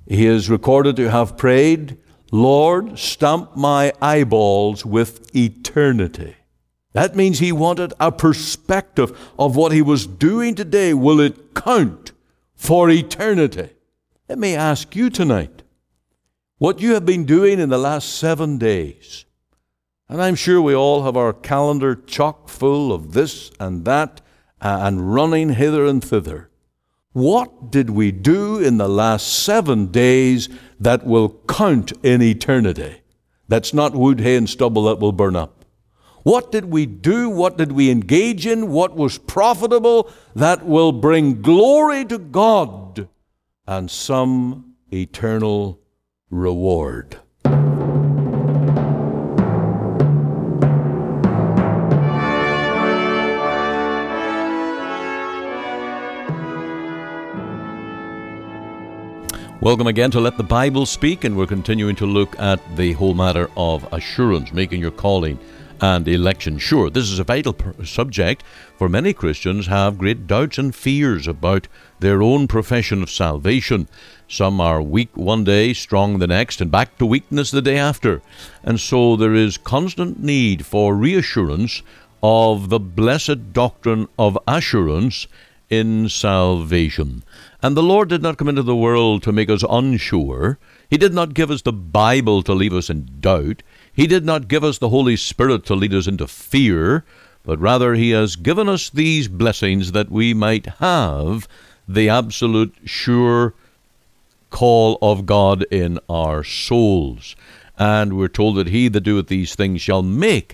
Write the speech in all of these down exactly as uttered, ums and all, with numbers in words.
He is recorded to have prayed, Lord, stamp my eyeballs with eternity. That means he wanted a perspective of what he was doing today. Will it count for eternity? Let me ask you tonight, what you have been doing in the last seven days, and I'm sure we all have our calendar chock full of this and that uh, and running hither and thither. What did we do in the last seven days that will count in eternity? That's not wood, hay, and stubble that will burn up. What did we do? What did we engage in? What was profitable that will bring glory to God and some eternal reward? Welcome again to Let the Bible Speak, and we're continuing to look at the whole matter of assurance, making your calling and election sure. This is a vital per- subject, for many Christians have great doubts and fears about their own profession of salvation. Some are weak one day, strong the next, and back to weakness the day after. And so there is constant need for reassurance of the blessed doctrine of assurance in salvation. And the Lord did not come into the world to make us unsure. He did not give us the Bible to leave us in doubt. He did not give us the Holy Spirit to lead us into fear, but rather he has given us these blessings that we might have the absolute sure call of God in our souls. And we're told that he that doeth these things shall make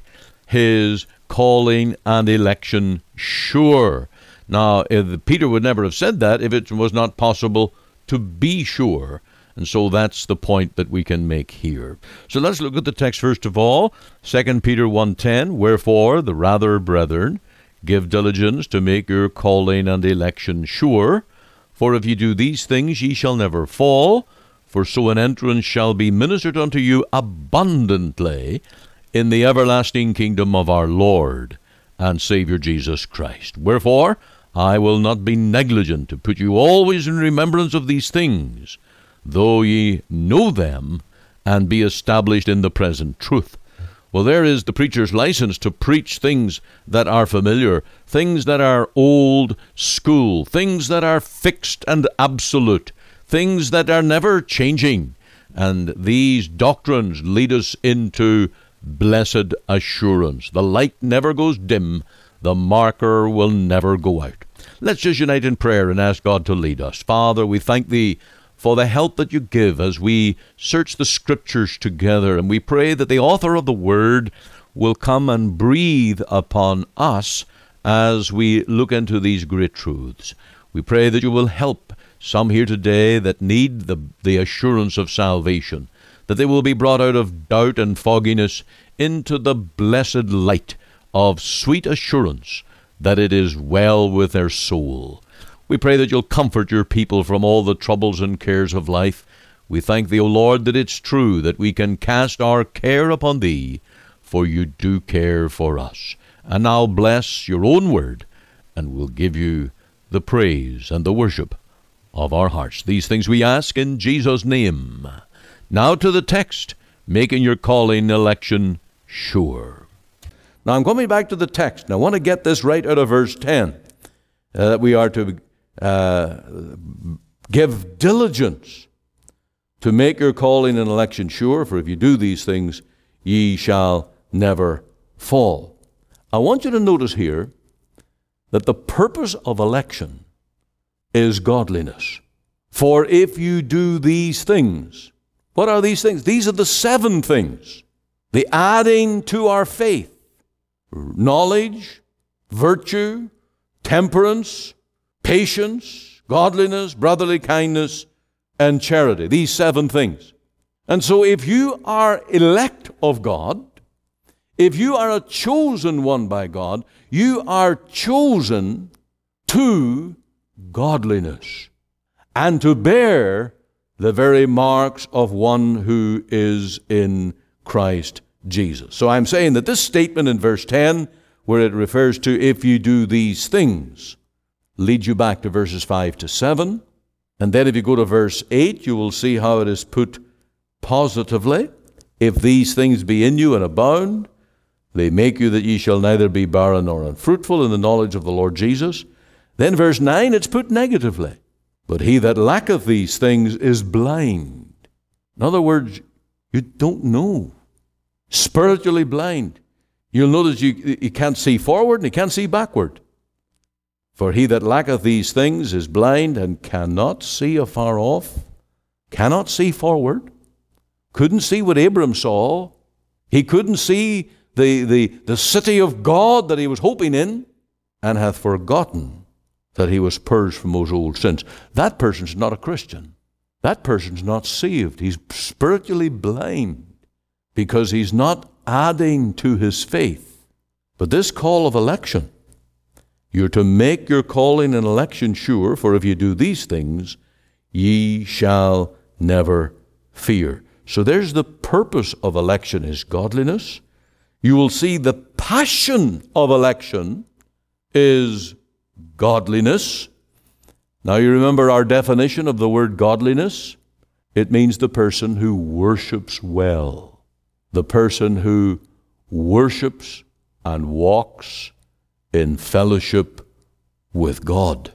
his calling and election sure. Now, if Peter would never have said that if it was not possible to be sure. And so that's the point that we can make here. So let's look at the text first of all. Second Peter one ten, Wherefore, the rather, brethren, give diligence to make your calling and election sure. For if ye do these things, ye shall never fall. For so an entrance shall be ministered unto you abundantly in the everlasting kingdom of our Lord and Savior Jesus Christ. Wherefore, I will not be negligent to put you always in remembrance of these things, though ye know them, and be established in the present truth. Well, there is the preacher's license to preach things that are familiar, things that are old school, things that are fixed and absolute, things that are never changing. And these doctrines lead us into blessed assurance. The light never goes dim. The marker will never go out. Let's just unite in prayer and ask God to lead us. Father, we thank Thee for the help that You give as we search the Scriptures together, and we pray that the author of the Word will come and breathe upon us as we look into these great truths. We pray that You will help some here today that need the, the assurance of salvation, that they will be brought out of doubt and fogginess into the blessed light of sweet assurance that it is well with their soul. We pray that You'll comfort Your people from all the troubles and cares of life. We thank Thee, O Lord, that it's true that we can cast our care upon Thee, for You do care for us. And now bless Your own word, and we'll give You the praise and the worship of our hearts. These things we ask in Jesus' name. Now to the text, making your calling election sure. Now I'm coming back to the text, and I want to get this right out of verse ten, uh, that we are to uh, give diligence to make your calling and election sure, for if you do these things, ye shall never fall. I want you to notice here that the purpose of election is godliness. For if you do these things, what are these things? These are the seven things. The adding to our faith: knowledge, virtue, temperance, patience, godliness, brotherly kindness, and charity. These seven things. And so if you are elect of God, if you are a chosen one by God, you are chosen to godliness and to bear the very marks of one who is in Christ Jesus. So I'm saying that this statement in verse ten, where it refers to if you do these things, leads you back to verses five to seven, And then if you go to verse eight, you will see how it is put positively. If these things be in you and abound, they make you that ye shall neither be barren nor unfruitful in the knowledge of the Lord Jesus. Then verse nine, it's put negatively. But he that lacketh these things is blind. In other words, you don't know. Spiritually blind. You'll notice you, you can't see forward and you can't see backward. For he that lacketh these things is blind and cannot see afar off, cannot see forward, couldn't see what Abram saw. He couldn't see the, the, the city of God that he was hoping in, and hath forgotten that he was purged from those old sins. That person's not a Christian. That person's not saved. He's spiritually blind because he's not adding to his faith. But this call of election, you're to make your calling and election sure, for if you do these things, ye shall never fear. So there's the purpose of election is godliness. You will see the passion of election is godliness. Now you remember our definition of the word godliness? It means the person who worships well. The person who worships and walks in fellowship with God.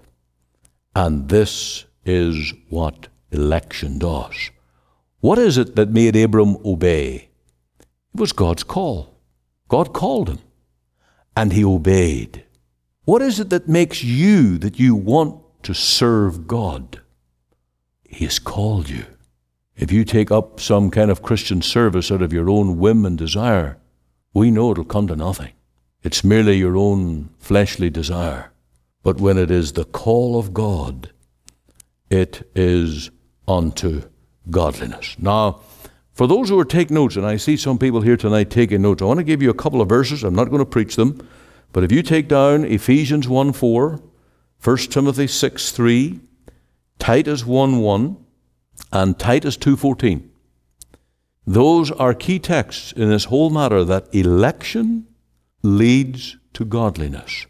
And this is what election does. What is it that made Abram obey? It was God's call. God called him, and he obeyed. What is it that makes you that you want to serve God? He has called you. If you take up some kind of Christian service out of your own whim and desire, we know it'll come to nothing. It's merely your own fleshly desire. But when it is the call of God, it is unto godliness. Now, for those who are taking notes, and I see some people here tonight taking notes, I want to give you a couple of verses. I'm not going to preach them. But if you take down Ephesians one four, First Timothy six three, Titus one one, and Titus two fourteen, those are key texts in this whole matter that election leads to godliness.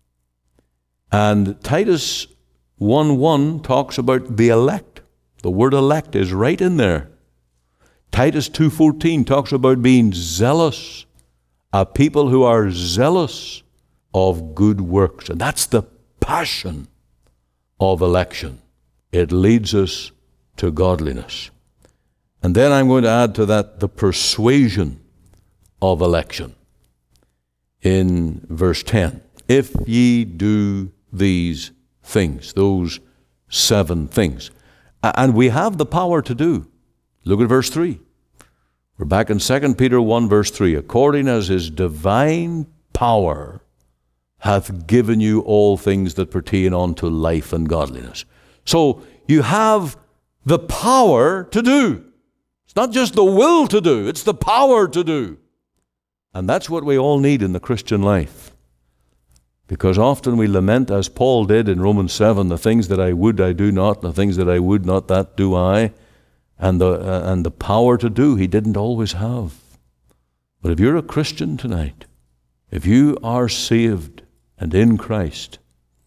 And Titus one one talks about the elect. The word elect is right in there. Titus two fourteen talks about being zealous, a people who are zealous of good works. And that's the passion of election. It leads us to godliness. And then I'm going to add to that the persuasion of election in verse ten. If ye do these things, those seven things. And we have the power to do. Look at verse three. We're back in Second Peter one verse three. According as his divine power hath given you all things that pertain unto life and godliness. So you have the power to do. It's not just the will to do, it's the power to do. And that's what we all need in the Christian life. Because often we lament, as Paul did in Romans seven, the things that I would I do not, the things that I would not, that do I. And the, uh, and the power to do he didn't always have. But if you're a Christian tonight, if you are saved and in Christ,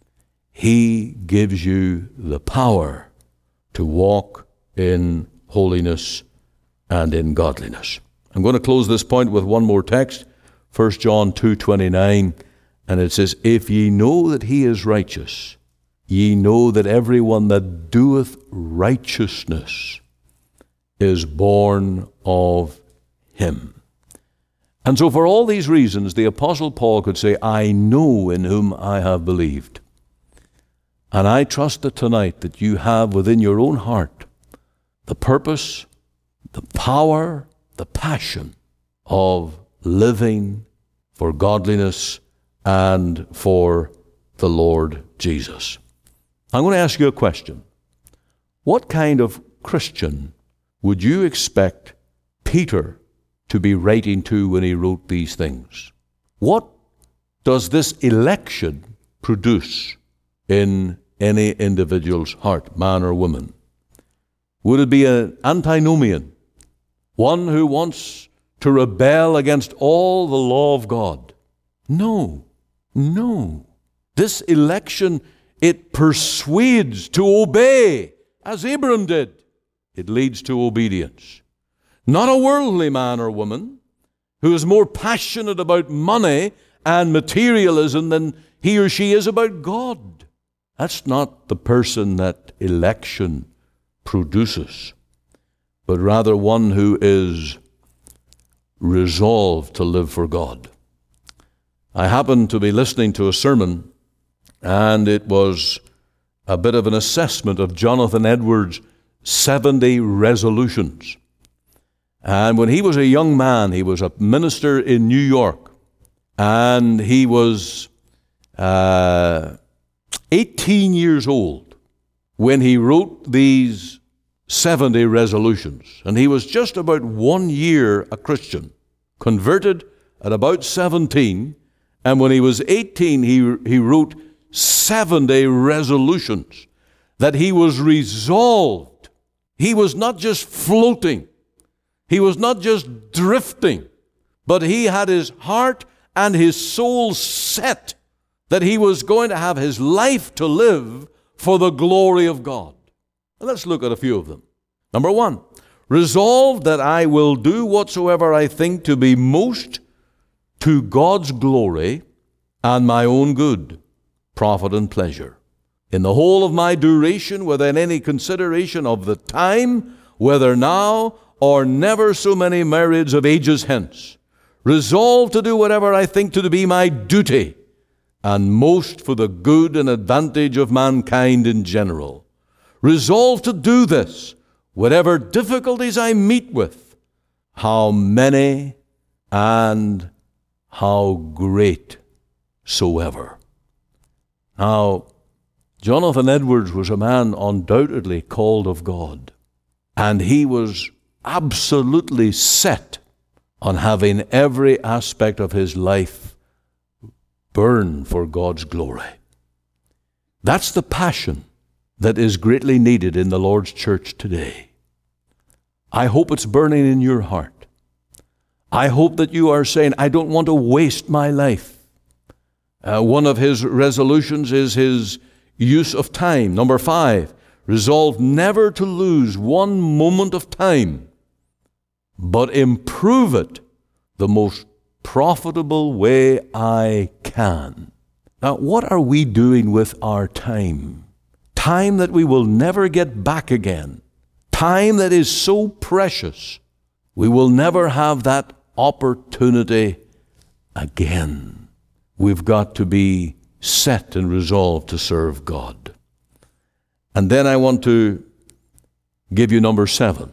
he gives you the power to walk in holiness and in godliness. I'm going to close this point with one more text, First John two twenty-nine, and it says, if ye know that he is righteous, ye know that every one that doeth righteousness is born of him. And so for all these reasons, the Apostle Paul could say, I know in whom I have believed. And I trust that tonight that you have within your own heart the purpose, the power, the passion of living for godliness and for the Lord Jesus. I'm going to ask you a question. What kind of Christian would you expect Peter to be writing to when he wrote these things? What does this election produce in any individual's heart, man or woman? Would it be an antinomian, one who wants to rebel against all the law of God? No, no. This election, it persuades to obey as Abram did. It leads to obedience. Not a worldly man or woman who is more passionate about money and materialism than he or she is about God. That's not the person that election produces, but rather one who is resolved to live for God. I happened to be listening to a sermon, and it was a bit of an assessment of Jonathan Edwards' seventy resolutions. And when he was a young man, he was a minister in New York, and he was uh, eighteen years old when he wrote these seventy resolutions. And he was just about one year a Christian, converted at about seventeen, and when he was eighteen, he, he wrote seventy resolutions that he was resolved. He was not just floating. He was not just drifting, but he had his heart and his soul set that he was going to have his life to live for the glory of God. Let's look at a few of them. Number one, resolve that I will do whatsoever I think to be most to God's glory and my own good, profit and pleasure. In the whole of my duration, without any consideration of the time, whether now or never so many myriads of ages hence, resolve to do whatever I think to be my duty, and most for the good and advantage of mankind in general. Resolve to do this, whatever difficulties I meet with, how many and how great soever. Now, Jonathan Edwards was a man undoubtedly called of God, and he was absolutely set on having every aspect of his life burn for God's glory. That's the passion that is greatly needed in the Lord's church today. I hope it's burning in your heart. I hope that you are saying, I don't want to waste my life. Uh, one of his resolutions is his use of time. Number five, resolve never to lose one moment of time, but improve it the most profitable way I can. Now, what are we doing with our time? Time that we will never get back again. Time that is so precious, we will never have that opportunity again. We've got to be set and resolved to serve God. And then I want to give you number seven.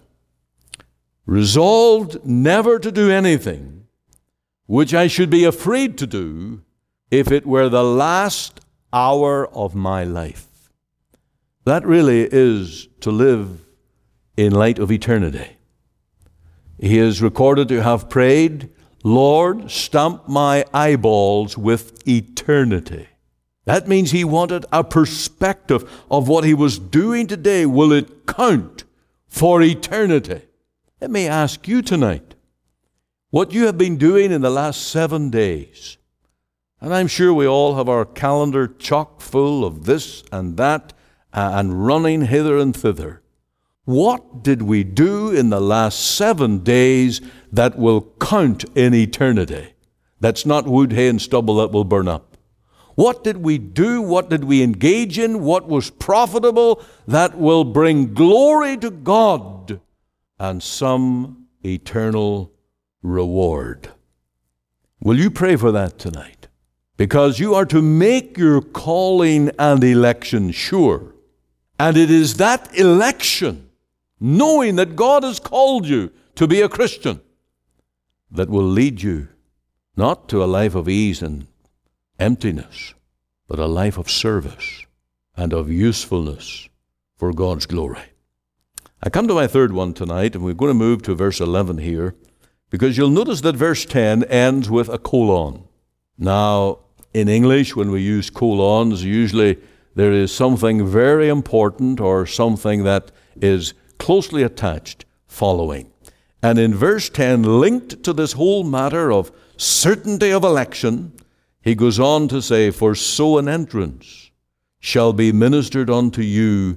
Resolved never to do anything which I should be afraid to do if it were the last hour of my life. That really is to live in light of eternity. He is recorded to have prayed, Lord, stamp my eyeballs with eternity. That means he wanted a perspective of what he was doing today. Will it count for eternity? Let me ask you tonight, what you have been doing in the last seven days, and I'm sure we all have our calendar chock full of this and that and running hither and thither. What did we do in the last seven days that will count in eternity? That's not wood, hay, and stubble that will burn up. What did we do? What did we engage in? What was profitable that will bring glory to God and some eternal reward? Will you pray for that tonight? Because you are to make your calling and election sure. And it is that election, knowing that God has called you to be a Christian, that will lead you not to a life of ease and emptiness, but a life of service and of usefulness for God's glory. I come to my third one tonight, and we're going to move to verse eleven here, because you'll notice that verse ten ends with a colon. Now, in English, when we use colons, usually there is something very important or something that is closely attached following. And in verse ten, linked to this whole matter of certainty of election, he goes on to say, for so an entrance shall be ministered unto you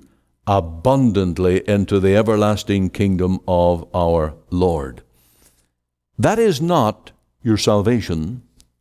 abundantly into the everlasting kingdom of our Lord. That is not your salvation.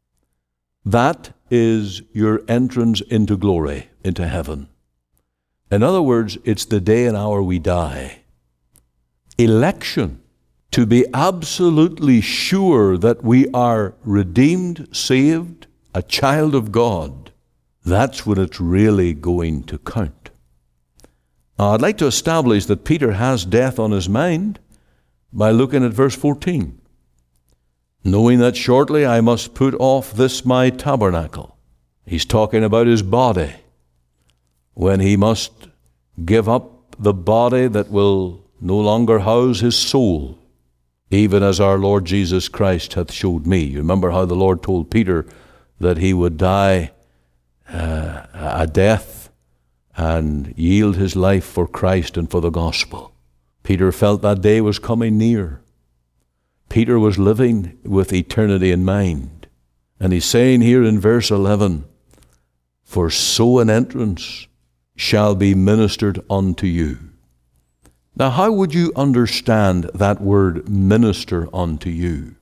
That is your entrance into glory, into heaven. In other words, it's the day and hour we die. Election, to be absolutely sure that we are redeemed, saved, a child of God, that's when it's really going to count. Now, I'd like to establish that Peter has death on his mind by looking at verse fourteen. Knowing that shortly I must put off this my tabernacle. He's talking about his body. When he must give up the body that will no longer house his soul, even as our Lord Jesus Christ hath showed me. You remember how the Lord told Peter that he would die uh, a death and yield his life for Christ and for the gospel. Peter felt that day was coming near. Peter was living with eternity in mind. And he's saying here in verse eleven, for so an entrance shall be ministered unto you. Now, how would you understand that word, minister unto you?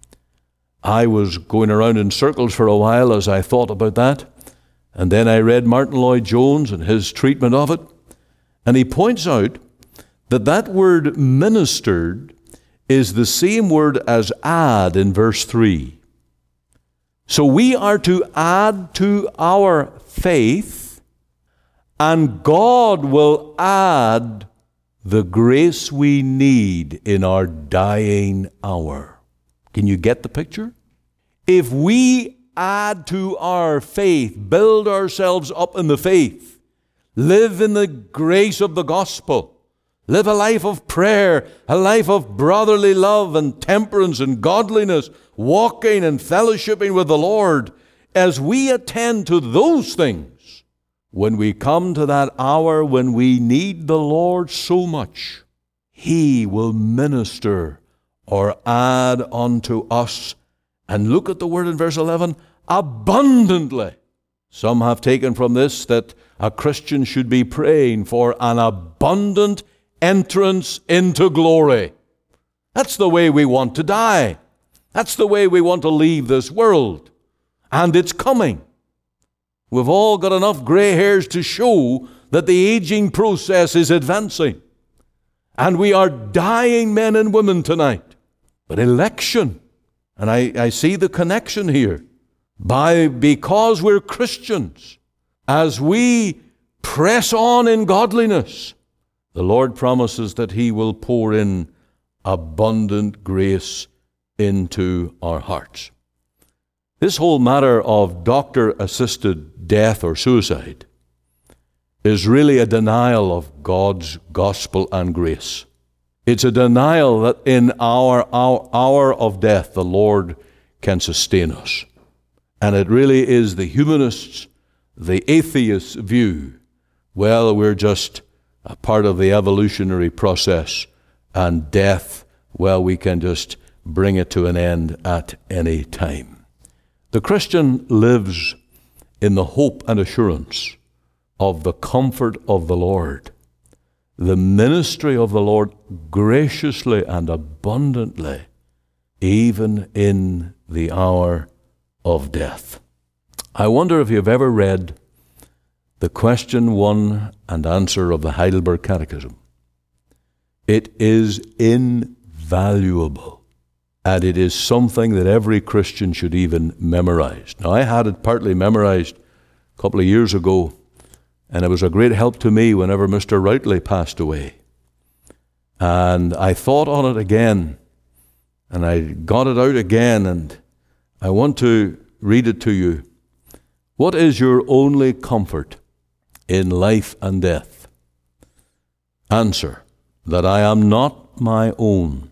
I was going around in circles for a while as I thought about that, and then I read Martin Lloyd-Jones and his treatment of it, and he points out that that word ministered is the same word as add in verse three. So we are to add to our faith, and God will add the grace we need in our dying hour. Can you get the picture? If we add to our faith, build ourselves up in the faith, live in the grace of the gospel, live a life of prayer, a life of brotherly love and temperance and godliness, walking and fellowshipping with the Lord, as we attend to those things, when we come to that hour when we need the Lord so much, He will minister or add unto us. And look at the word in verse eleven, abundantly. Some have taken from this that a Christian should be praying for an abundant entrance into glory. That's the way we want to die. That's the way we want to leave this world. And it's coming. We've all got enough gray hairs to show that the aging process is advancing. And we are dying men and women tonight. But election, and I, I see the connection here, by because we're Christians, as we press on in godliness, the Lord promises that He will pour in abundant grace into our hearts. This whole matter of doctor-assisted death or suicide is really a denial of God's gospel and grace. It's a denial that in our, our hour of death, the Lord can sustain us. And it really is the humanists, the atheists' view, well, we're just a part of the evolutionary process, and death, well, we can just bring it to an end at any time. The Christian lives in the hope and assurance of the comfort of the Lord, the ministry of the Lord graciously and abundantly, even in the hour of death. I wonder if you've ever read the question one and answer of the Heidelberg Catechism. It is invaluable. And it is something that every Christian should even memorize. Now, I had it partly memorized a couple of years ago, and it was a great help to me whenever Mister Routley passed away. And I thought on it again, and I got it out again, and I want to read it to you. What is your only comfort in life and death? Answer, that I am not my own,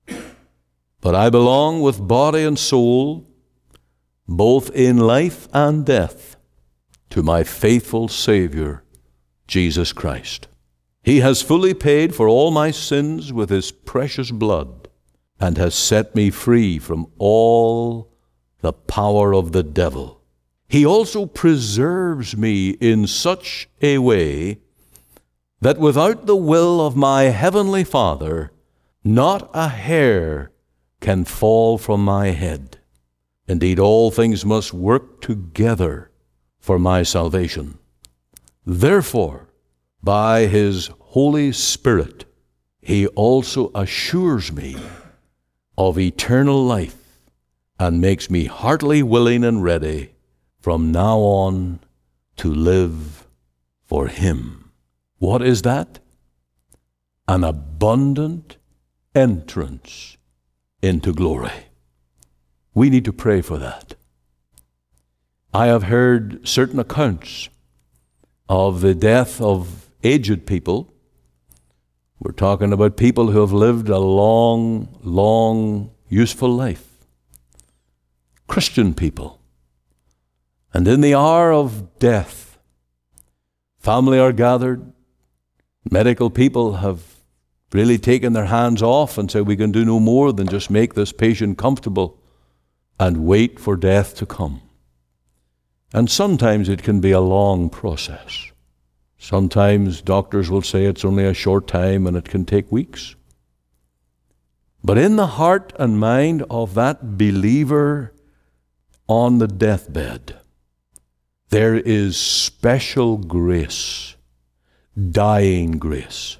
but I belong with body and soul, both in life and death, to my faithful Savior, Jesus Christ. He has fully paid for all my sins with His precious blood, and has set me free from all the power of the devil. He also preserves me in such a way that without the will of my heavenly Father, not a hair can fall from my head. Indeed, all things must work together for my salvation. Therefore, by his Holy Spirit, he also assures me of eternal life and makes me heartily willing and ready from now on to live for him. What is that? An abundant entrance into glory. We need to pray for that. I have heard certain accounts of the death of aged people. We're talking about people who have lived a long, long, useful life. Christian people. And in the hour of death, family are gathered. Medical people have really taken their hands off and said, we can do no more than just make this patient comfortable and wait for death to come. And sometimes it can be a long process. Sometimes doctors will say it's only a short time and it can take weeks. But in the heart and mind of that believer on the deathbed, there is special grace, dying grace.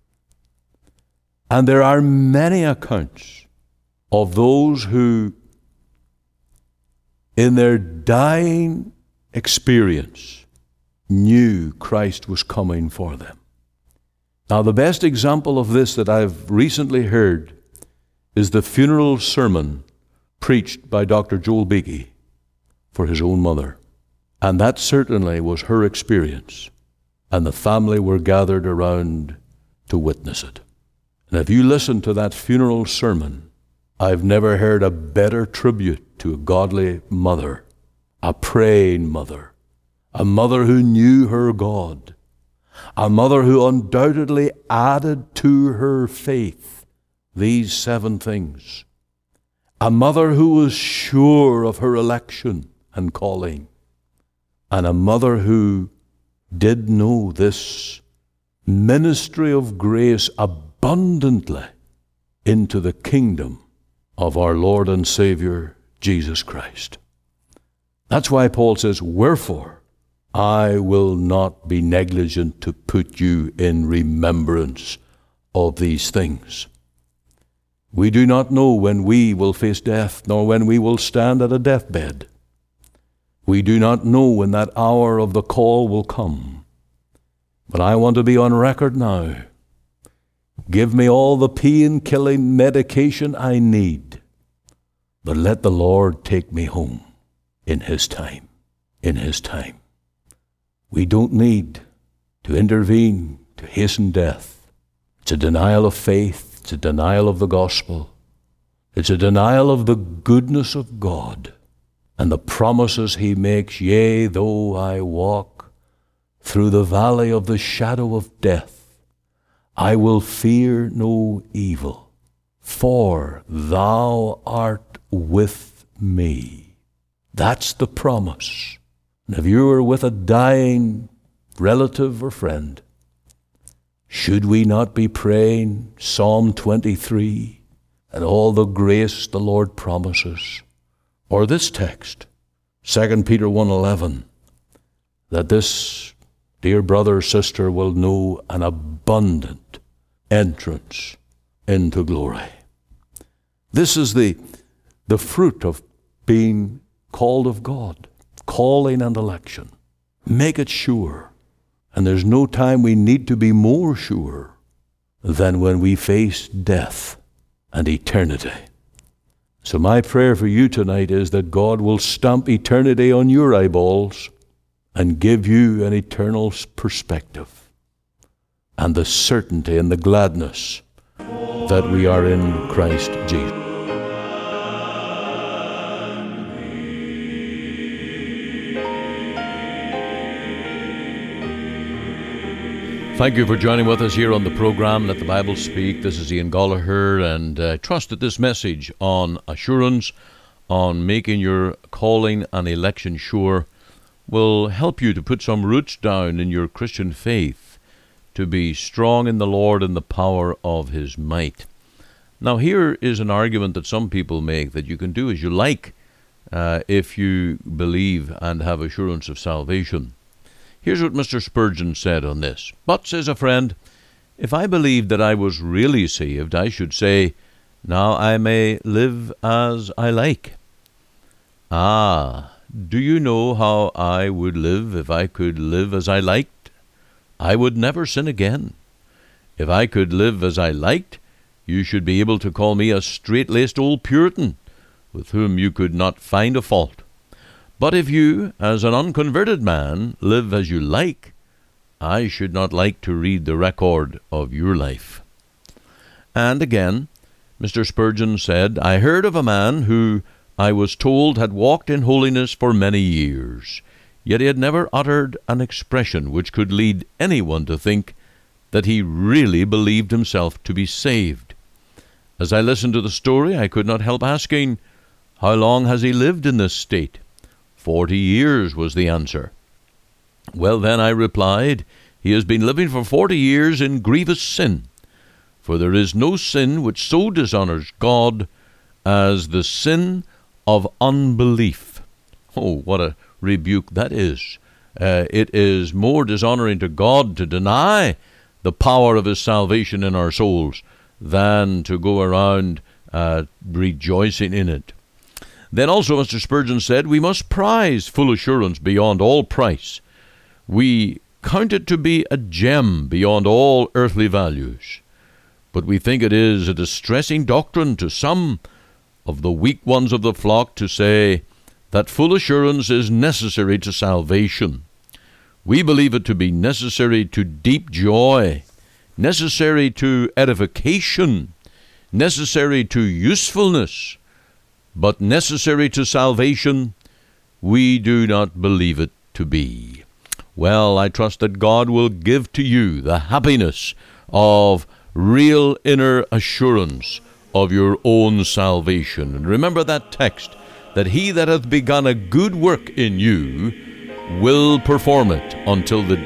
And there are many accounts of those who, in their dying experience, knew Christ was coming for them. Now, the best example of this that I've recently heard is the funeral sermon preached by Doctor Joel Beakey for his own mother. And that certainly was her experience. And the family were gathered around to witness it. And if you listen to that funeral sermon, I've never heard a better tribute to a godly mother, a praying mother, a mother who knew her God, a mother who undoubtedly added to her faith these seven things, a mother who was sure of her election and calling, and a mother who did know this ministry of grace abundantly into the kingdom of our Lord and Savior, Jesus Christ. That's why Paul says, wherefore I will not be negligent to put you in remembrance of these things. We do not know when we will face death, nor when we will stand at a deathbed. We do not know when that hour of the call will come. But I want to be on record now. Give me all the pain-killing medication I need, but let the Lord take me home in His time, in His time. We don't need to intervene to hasten death. It's a denial of faith. It's a denial of the gospel. It's a denial of the goodness of God and the promises He makes. Yea, though I walk through the valley of the shadow of death, I will fear no evil, for Thou art with me. That's the promise. And if you are with a dying relative or friend, should we not be praying Psalm twenty-three and all the grace the Lord promises? Or this text, Second Peter one eleven, that this dear brother or sister will know an abundant entrance into glory. This is the, the fruit of being called of God, calling and election. Make it sure. And there's no time we need to be more sure than when we face death and eternity. So my prayer for you tonight is that God will stamp eternity on your eyeballs and give you an eternal perspective and the certainty and the gladness that we are in Christ Jesus. Thank you for joining with us here on the program Let the Bible Speak. This is Ian Gallagher, and I uh, trust that this message on assurance, on making your calling and election sure, will help you to put some roots down in your Christian faith, to be strong in the Lord and the power of his might. Now here is an argument that some people make, that you can do as you like uh, if you believe and have assurance of salvation. Here's what Mister Spurgeon said on this. But, says a friend, if I believed that I was really saved, I should say, now I may live as I like. Ah, do you know how I would live if I could live as I liked? I would never sin again. If I could live as I liked, you should be able to call me a straight-laced old Puritan, with whom you could not find a fault. But if you, as an unconverted man, live as you like, I should not like to read the record of your life. And again, Mister Spurgeon said, I heard of a man who, I was told, had walked in holiness for many years, yet he had never uttered an expression which could lead anyone to think that he really believed himself to be saved. As I listened to the story, I could not help asking, how long has he lived in this state? Forty years, was the answer. Well, then, I replied, he has been living for forty years in grievous sin. For there is no sin which so dishonors God as the sin of unbelief. Oh, what a rebuke that is. Uh, it is more dishonoring to God to deny the power of his salvation in our souls than to go around uh, rejoicing in it. Then also Mister Spurgeon said, we must prize full assurance beyond all price. We count it to be a gem beyond all earthly values. But we think it is a distressing doctrine to some of the weak ones of the flock to say that full assurance is necessary to salvation. We believe it to be necessary to deep joy, necessary to edification, necessary to usefulness, but necessary to salvation, we do not believe it to be. Well, I trust that God will give to you the happiness of real inner assurance of your own salvation. And remember that text, that he that hath begun a good work in you will perform it until the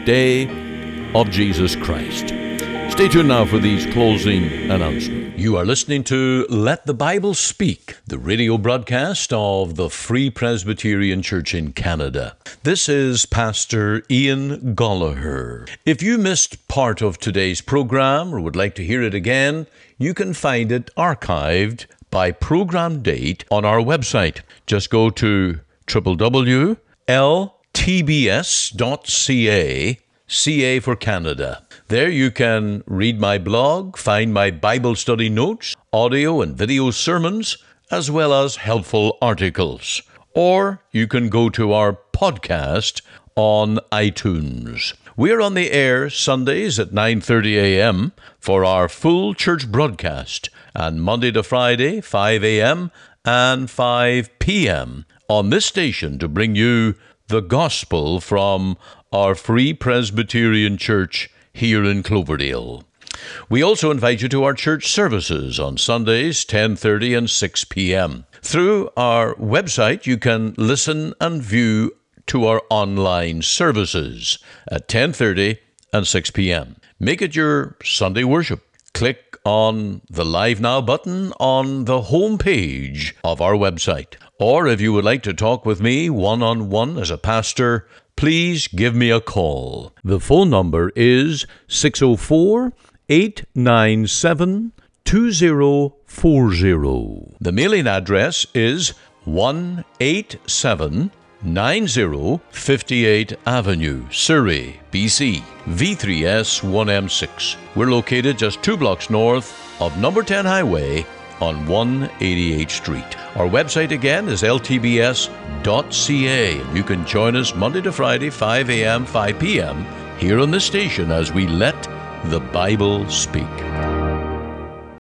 day of Jesus Christ. Stay tuned now for these closing announcements. You are listening to Let the Bible Speak, the radio broadcast of the Free Presbyterian Church in Canada. This is Pastor Ian Gollaher. If you missed part of today's program or would like to hear it again, you can find it archived by program date on our website. Just go to w w w dot l t b s dot c a, C A for Canada. There you can read my blog, find my Bible study notes, audio and video sermons, as well as helpful articles. Or you can go to our podcast on iTunes. We're on the air Sundays at nine thirty a.m. for our full church broadcast, and Monday to Friday, five a.m. and five p.m. on this station to bring you the gospel from our Free Presbyterian Church here in Cloverdale. We also invite you to our church services on Sundays, ten thirty and six p.m. Through our website, you can listen and view to our online services at ten thirty and six p.m. Make it your Sunday worship. Click on the Live Now button on the home page of our website. Or if you would like to talk with me one-on-one as a pastor, please give me a call. The phone number is six oh four, eight nine seven, two oh four oh. The mailing address is one eighty-seven ninety fifty-eight Avenue, Surrey, B C, V three S one M six. We're located just two blocks north of number ten Highway on one eighty-eighth Street. Our website again is l t b s dot c a. You can join us Monday to Friday, five a.m., five p.m. here on the station as we let the Bible speak.